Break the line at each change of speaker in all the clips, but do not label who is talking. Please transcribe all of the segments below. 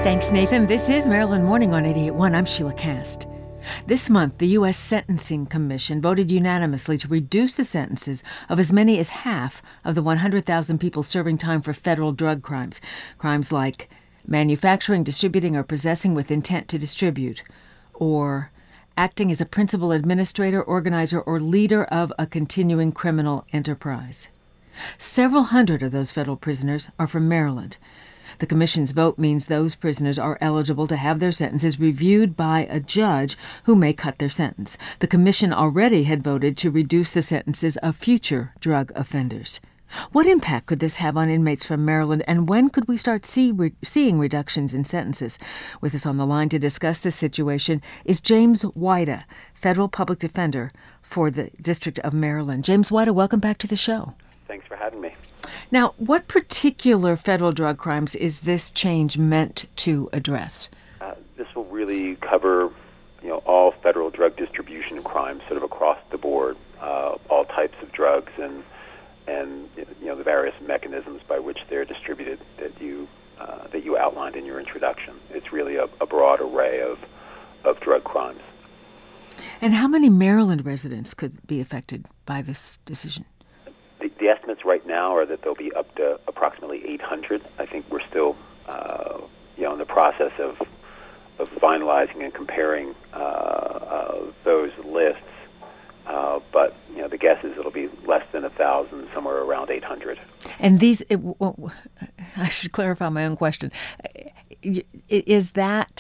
Thanks, Nathan. This is Maryland Morning on 88.1. I'm Sheila Cast. This month, the U.S. Sentencing Commission voted unanimously to reduce the sentences of as many as half of the 100,000 people serving time for federal drug crimes. Crimes like manufacturing, distributing, or possessing with intent to distribute, or acting as a principal administrator, organizer, or leader of a continuing criminal enterprise. Several hundred of those federal prisoners are from Maryland. The Commission's vote means those prisoners are eligible to have their sentences reviewed by a judge who may cut their sentence. The Commission already had voted to reduce the sentences of future drug offenders. What impact could this have on inmates from Maryland, and when could we start seeing reductions in sentences? With us on the line to discuss this situation is James Wida, federal public defender for the District of Maryland. James Wida, welcome back to the show.
Thanks for having me.
Now, what particular federal drug crimes is this change meant to address?
This will really cover, all federal drug distribution crimes, sort of across the board, all types of drugs, and the various mechanisms by which they're distributed that you outlined in your introduction. It's really a broad array of drug crimes.
And how many Maryland residents could be affected by this decision?
The estimates right now are that there'll be up to approximately 800. I think we're still, in the process of finalizing and comparing those lists. But the guess is it'll be less than 1,000, somewhere around 800.
And I should clarify my own question. Is that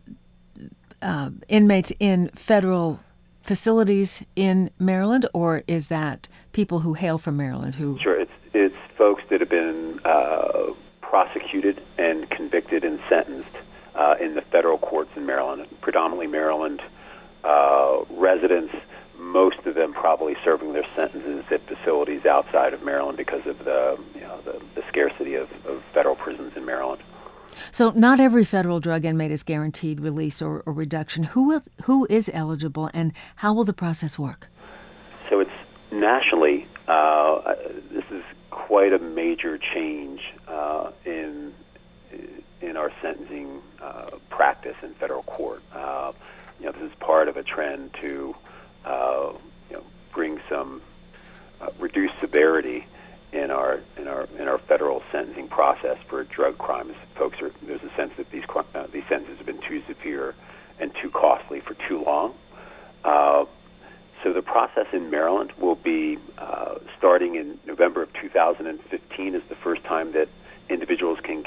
inmates in federal facilities in Maryland, or is that people who hail from Maryland?
Sure, it's folks that have been prosecuted and convicted and sentenced in the federal courts in Maryland, predominantly Maryland residents, most of them probably serving their sentences at facilities outside of Maryland because of the scarcity of federal prisons in Maryland.
So not every federal drug inmate is guaranteed release or reduction. Who is eligible, and how will the process work?
So it's nationally, this is quite a major change in our sentencing practice in federal court. This is part of a trend to bring some reduced severity in our federal sentencing process for drug crimes. There's a sense that these sentences have been too severe and too costly for too long. So the process in Maryland will be starting in November of 2015 is the first time that individuals can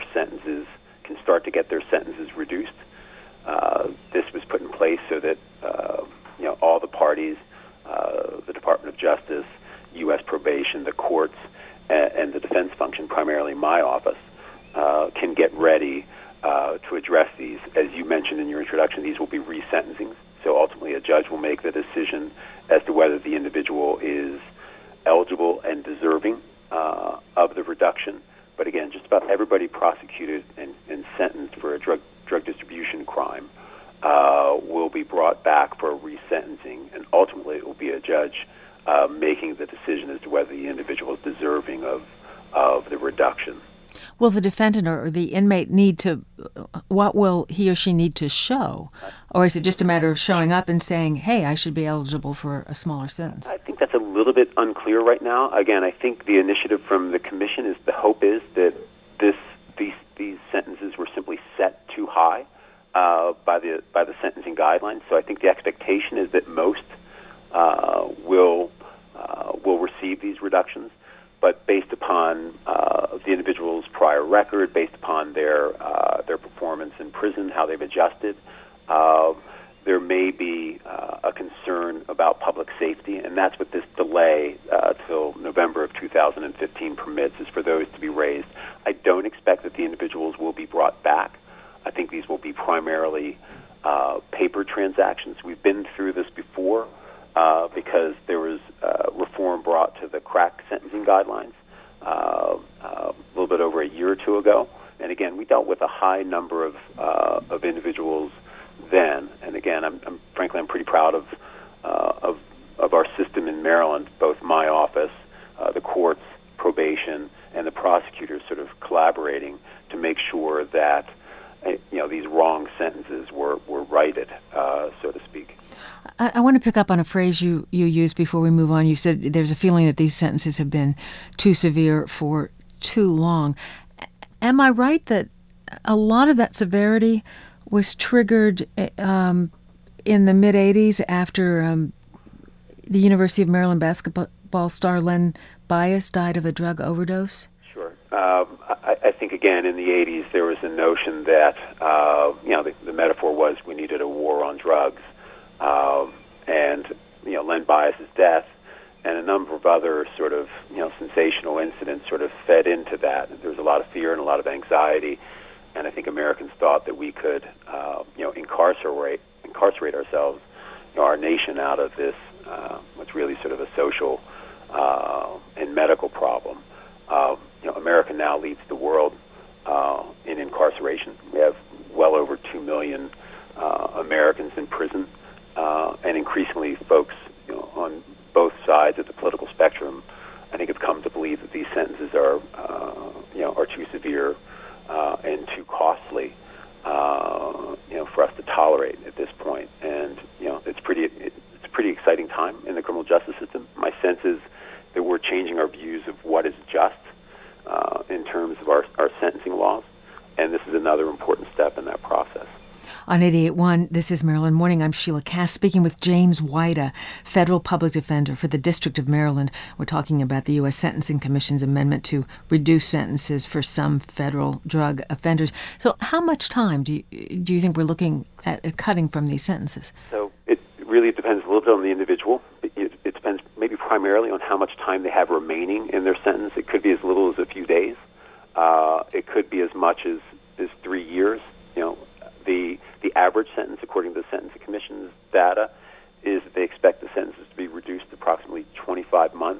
start to get their sentences reduced. This was put in place so that all the parties, the Department of Justice, U.S. Probation, the courts, and the defense function, primarily my office, can get ready to address these. As you mentioned in your introduction, these will be resentencings. So ultimately a judge will make the decision as to whether the individual is eligible and deserving of the reduction. But again, just about everybody prosecuted and sentenced for a drug distribution crime will be brought back for a resentencing, and ultimately it will be a judge making the decision as to whether the individual is deserving of the reduction.
Will the defendant or the inmate what will he or she need to show? Or is it just a matter of showing up and saying, hey, I should be eligible for a smaller sentence?
I think that's a little bit unclear right now. Again, I think the initiative from the commission is the hope is that these sentences were simply set too high by the sentencing guidelines. So I think the expectation is that most will receive these reductions, but based upon the individual's prior record, based upon their performance in prison, how they've adjusted, there may be a concern about public safety, and that's what this delay till November of 2015 permits, is for those to be raised. I don't expect that the individuals will be brought back. I think these will be primarily paper transactions. We've been through this before because there was reform brought to the crack sentencing guidelines a little bit over a year or two ago. And again, we dealt with a high number of individuals then. And again, I'm frankly pretty proud of our system in Maryland, both my office, the courts, probation, and the prosecutors sort of collaborating to make sure that these wrong sentences were righted, so to speak.
I want to pick up on a phrase you used before we move on. You said there's a feeling that these sentences have been too severe for too long. Am I right that a lot of that severity was triggered in the mid-'80s after the University of Maryland basketball star Len Bias died of a drug overdose?
Sure. I think, again, in the 80s, there was a notion that, the metaphor was we needed a war on drugs. And Len Bias's death and a number of other sort of, sensational incidents sort of fed into that. There was a lot of fear and a lot of anxiety. And I think Americans thought that we could, incarcerate ourselves, our nation out of this, what's really sort of a social and medical problem. America now leads the world in incarceration. We have well over 2 million Americans in prison, and increasingly folks, on both sides of the political spectrum, I think have come to believe that these sentences are too severe and too costly, for us to tolerate at this point. And it's a pretty exciting time in the criminal justice system. My sense is that we're changing our views of what is just in terms of our sentencing laws, and this is another important step in that process.
On 88.1, this is Maryland Morning. I'm Sheila Cass, speaking with James Wida, federal public defender for the District of Maryland. We're talking about the U.S. Sentencing Commission's amendment to reduce sentences for some federal drug offenders. So how much time do you think we're looking at cutting from these sentences?
So it really depends a little bit on the individual. It depends maybe primarily on how much time they have remaining in their sentence. It could be as little as a few days. It could be as much as 3 years. The average sentence, according to the Sentencing Commission's data, is that they expect the sentences to be reduced to approximately 25 months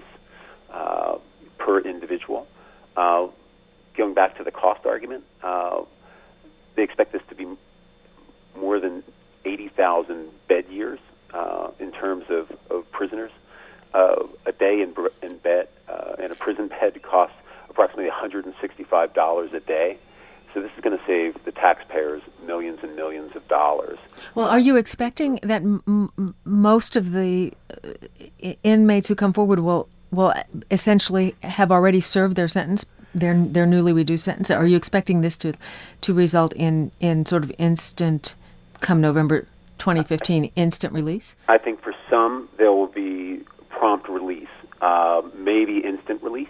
per individual. Going back to the cost argument, they expect this to be more than 80,000 bed years in terms of prisoners. A day in bed in a prison bed costs approximately $165 a day. So this is going to save the taxpayers millions and millions of dollars.
Well, are you expecting that most of the inmates who come forward will essentially have already served their sentence, their newly reduced sentence? Are you expecting this to result in sort of instant, come November 2015, instant release?
I think for some there will be prompt release, maybe instant release.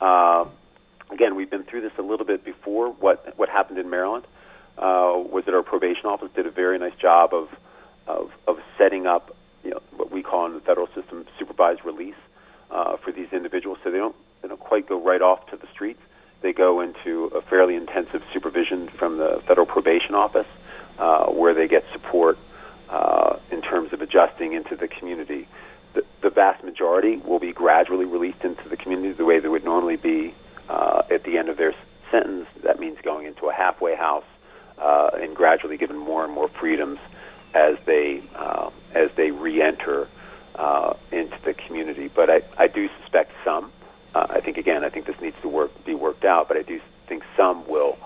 Again, we've been through this a little bit before. What happened in Maryland was that our probation office did a very nice job of setting up, what we call in the federal system supervised release for these individuals. So they don't quite go right off to the streets. They go into a fairly intensive supervision from the federal probation office, where they get support in terms of adjusting into the community. The vast majority will be gradually released into the community the way they would normally be at the end of their sentence. That means going into a halfway house and gradually given more and more freedoms as they re-enter into the community. But I do suspect some. I think this needs to be worked out. But I do think some will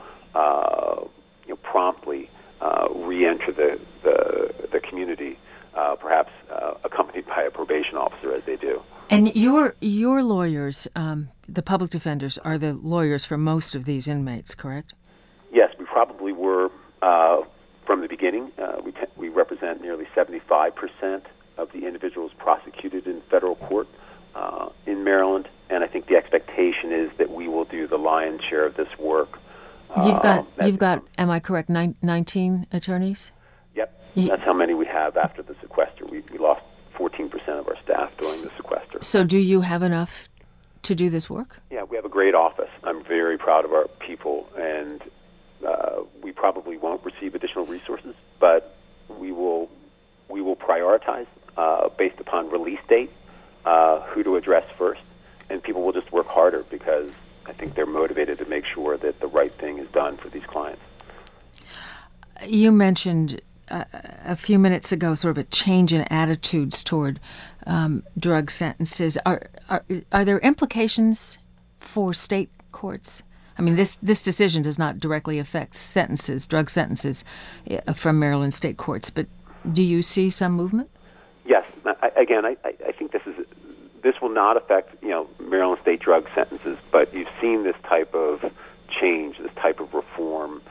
promptly re-enter the community, perhaps accompanied by a probation officer as they do.
And your lawyers, the public defenders, are the lawyers for most of these inmates, correct?
Yes, we probably were from the beginning. We represent nearly 75% of the individuals prosecuted in federal court in Maryland, and I think the expectation is that we will do the lion's share of this work.
You've got, am I correct, 19 attorneys?
Yep, that's how many we have after the sequester. We lost 14% of our staff during the sequester.
So do you have enough to do this work?
Yeah, we have a great office. I'm very proud of our people, and we probably won't receive additional resources, but we will prioritize based upon release date, who to address first, and people will just work harder because I think they're motivated to make sure that the right thing is done for these clients.
You mentioned a few minutes ago sort of a change in attitudes toward drug sentences. Are there implications for state courts? I mean, this decision does not directly affect sentences, drug sentences from Maryland state courts, but do you see some movement?
Yes. I think this will not affect Maryland state drug sentences, but you've seen this type of change, this type of reform,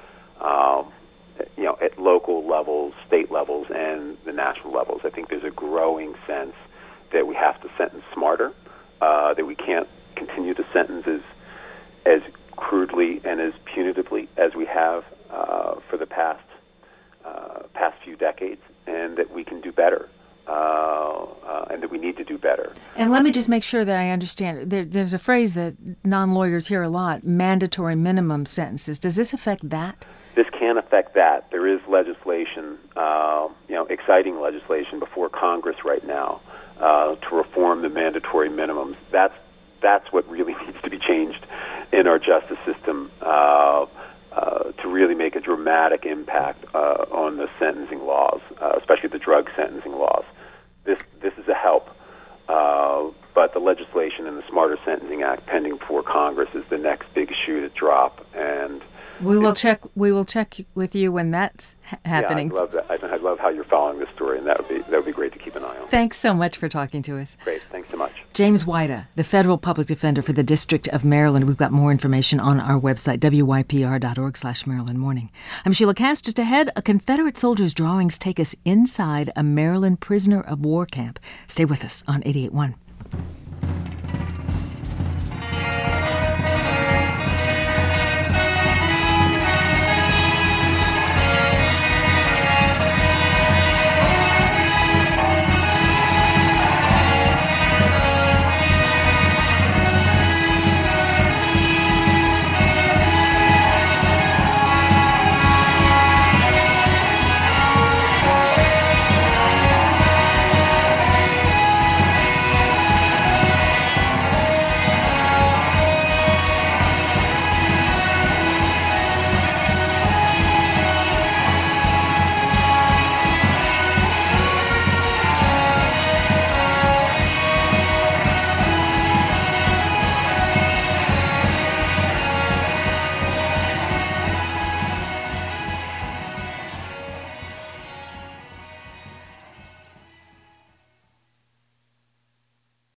at local levels, state levels, and the national levels. I think there's a growing sense that we have to sentence smarter, that we can't continue to sentence as crudely and as punitively as we have for the past few decades, and that we can do better. And that we need to do better.
And let me just make sure that I understand. There's a phrase that non-lawyers hear a lot, mandatory minimum sentences. Does this affect that?
This can affect that. There is legislation, exciting legislation before Congress right now to reform the mandatory minimums. That's what really needs to be changed in our justice system to really make a dramatic impact on the sentencing laws, especially the drug sentencing laws. This is a help, but the legislation and the Smarter Sentencing Act pending before Congress is the next big shoe to drop. And
we will check with you when that's happening.
Yeah, I love that. I love how you're following this story, and that would be great to keep an eye on.
Thanks so much for talking to us.
Great, thanks so much.
James Wida, the federal public defender for the District of Maryland. We've got more information on our website, wypr.org/Maryland Morning. I'm Sheila Cass. Just ahead, a Confederate soldier's drawings take us inside a Maryland prisoner of war camp. Stay with us on 88.1.